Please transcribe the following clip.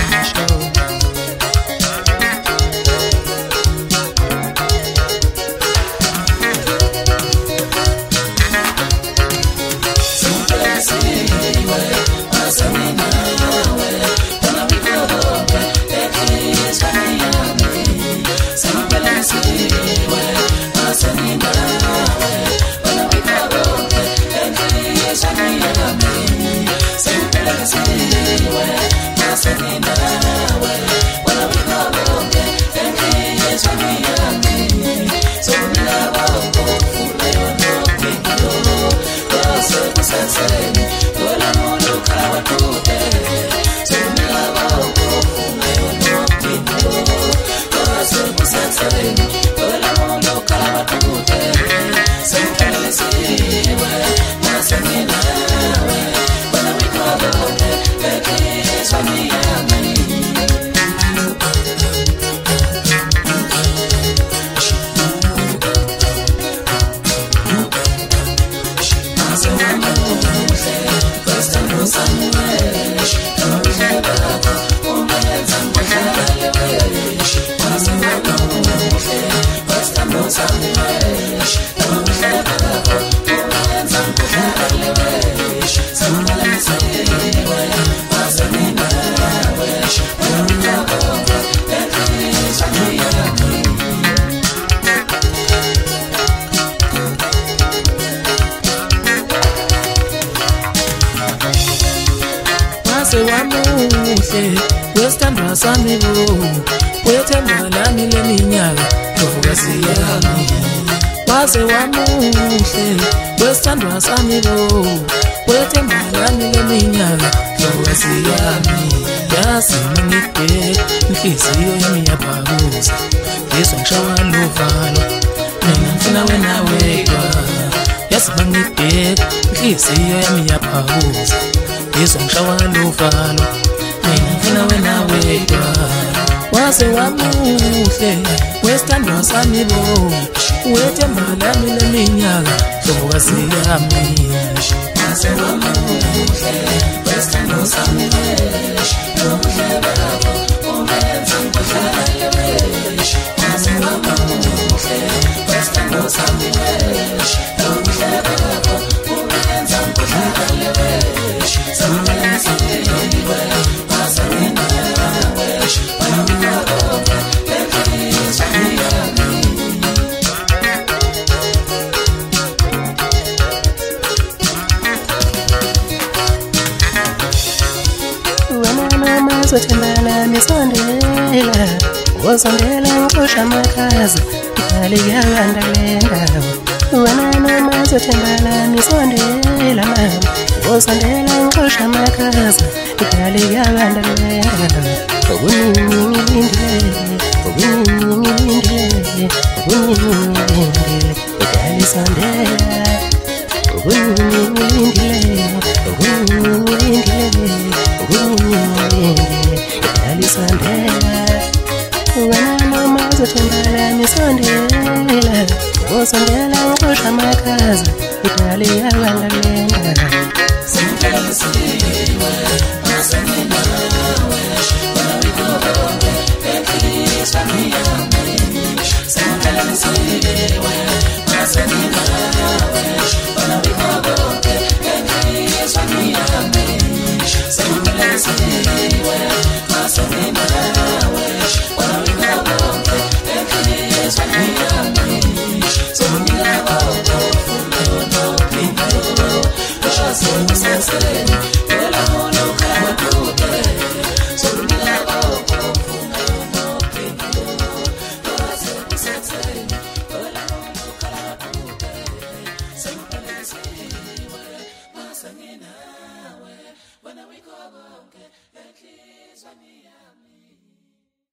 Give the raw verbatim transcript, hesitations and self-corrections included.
Western Sami bo wethemba lami leminyaka ndovukazi yami waze wamuhle Western Sami bo wethemba lami leminyaka ndovukazi yami yasima ngibheke inhliziyo yami yaphakuza yizwa ngishawa lovalo mina ngifuna wena wedwa yasima ngibheke inhliziyo yami yaphakuza yizwa ngishawa lovalo mina wena wedwa waze wamuhle Western Sami bo wethemba lami leminyaka ndovukazi yami waze wamuhle Western Sami bo ndovukazi bakho umenza ngikholele wesh waze wamuhle Western Sami bo ndovukazi bakho umenza ngikholele wesh samala siyiwe Zotembala misondela wosondela ngosha makaza ikali yalandalenda wana noma zotembala misondela wosondela ngosha makaza ikali yalandalenda obunyingindile obunyingindile obunyingindile ikali sondela obunyingindile obunyingindile Sandela wana noma zotembala misondela wosondela ngosha makaza ikali yalandalenda simfela siwe masani nawe wana wikobonke ekhiswa miyami simfela siwe masani nawe wana wikobonke ekhiswa miyami simfela siwe masani nawe wana wikobonke ekhiswa miyami somila wako fundo pingo so sensei ola mono kama tude somila wako fundo pingo so sensei ola mono kama tude somila siwe masani nawe wana wikobonke ekhiswa miyami